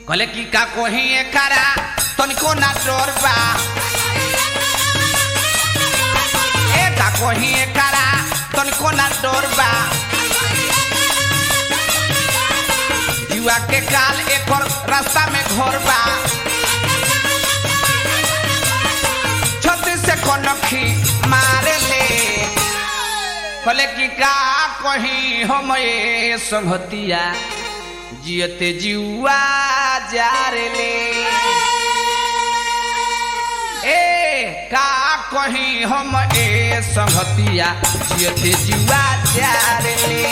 कहले कि का कोही एकरा तनिको ना डरबा ए का कोही एकरा तनिको ना डरबा युवा के काल एक और रास्ता में घोरबा छत्तीस से कनखी मारे ले कहले कि का कोही हम ये संगतिया जियते जुआ जारे ले ए का कहीं हम ए संगतिया जियते जुआ जारे ले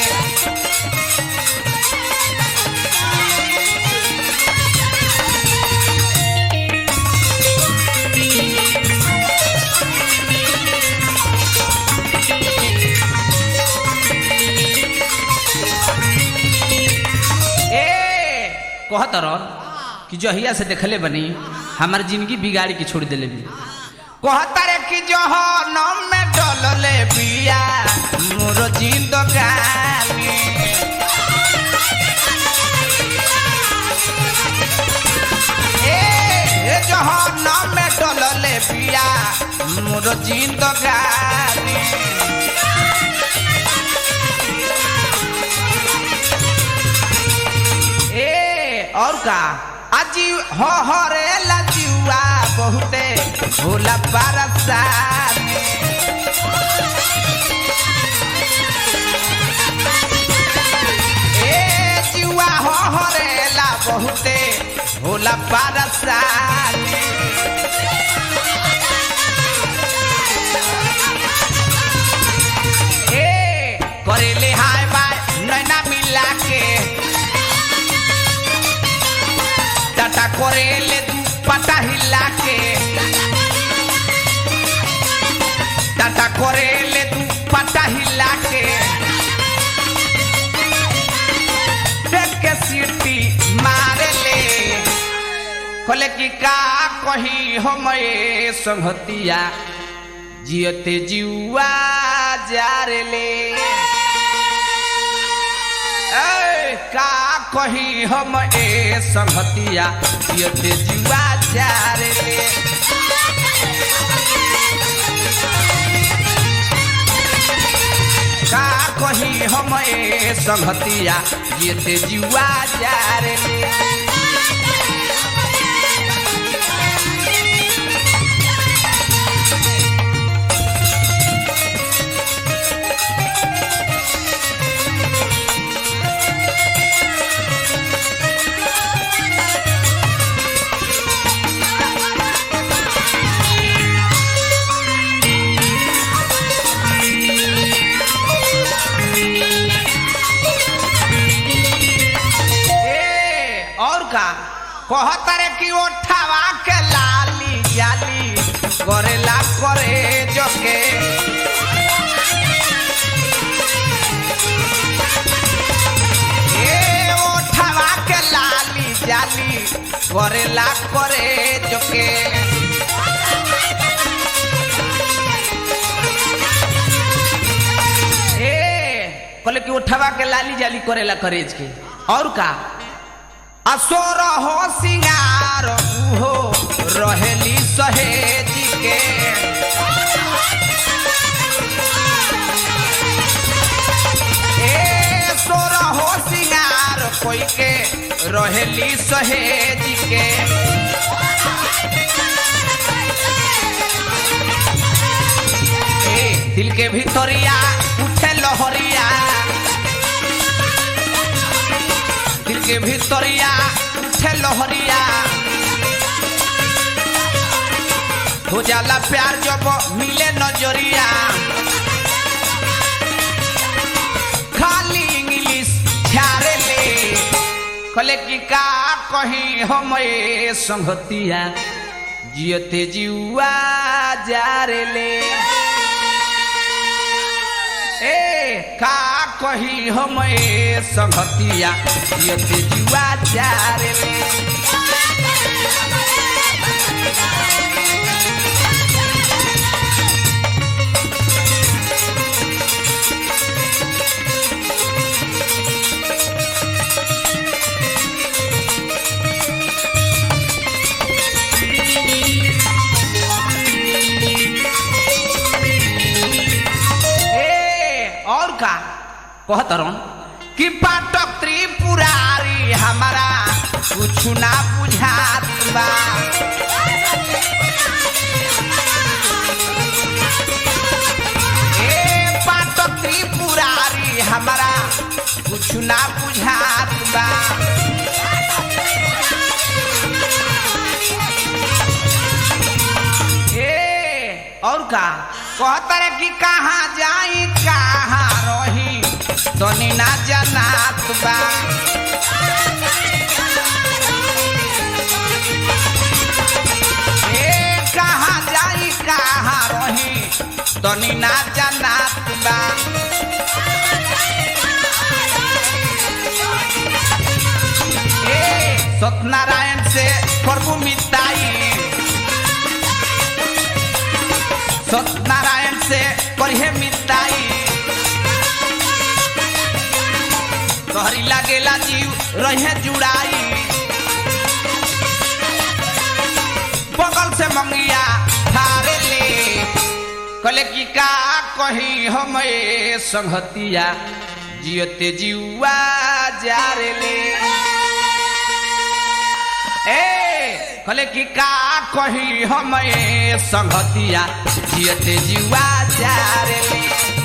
कहतर कि जहिया से देखले बनी हमार जिंदगी बिगाड़ी के छोड़ देले भी कहतर कि जहन्नम में डलले बिया मोर जिंदगानी ए जहन्नम में डलले बिया मोर जिंदगानी और का अजी हो रे लजुआ बहुते भोला बरसा ए जुआ हो रे ला बहुते भोला बरसा ए करेले हाय बाय नैना मिला के टाटा करेले तू पता हिला के टाटा करेले तू पता हिला के देख के सीटी मारे ले कहले कि का कही हम ये संगतिया जियते जुआ जारे ले का कही हम ए संगतिया जियते जुआ जारे ले का कही हम ए संगतिया जियते जुआ जारे ले कहतरे कि ओठावा के लाली जाली करेला करे जोके ए ओठावा के लाली जाली करेला करे जोके ए कहले कि ओठावा के लाली जाली करेला करे के और का असोर हो सिंगार हो रहेली सहेजी के ए सोर हो सिंगार कोई के रहेली सहेजी के ए दिल के भीतरिया उठे लहरिया दिल के भीतरिया उठे लहरिया हो जाला प्यार जब मिले नजरिया खाली इंग्लिश छारे ले कहले कि का कही हम ए संगतिया जियते जुआ जारे ले ए का कही हम ए संगतिया जियते जुआ जारे ले का कहतरन कि पाटक त्रिपुरारी हमारा कुछ ना बुझात बा ए पाटक त्रिपुरारी हमारा कुछ ना बुझात बा और का कहतर कि कहाँ जाई कहाँ रही तनी ना जनात बा ए कहाँ जाई कहाँ रही तनी ना जनात बा ए सत्यनारायण से प्रभु मिताई सत्यनारायण से पढ़े मिताई तोहरी लागेला जीव रहे जुड़ाई बगल से मंगिया थारे ले कले की का कही हम संगतिया जियते जीवा जारे ले ए कले की का कही हम संगतिया जियते जीवा जारे ले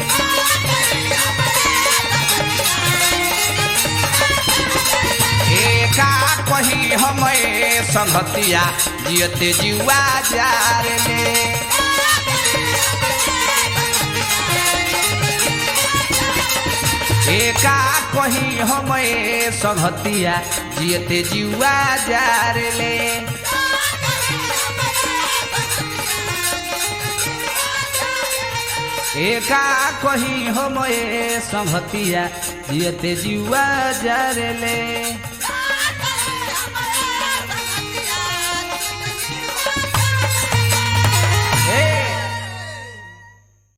का कही हम संगतिया जियते जीवा जारे ले का कही हम संगतिया जियते जीवा जारे ले एका कही हम संगतिया जियते जीवा जारे ले।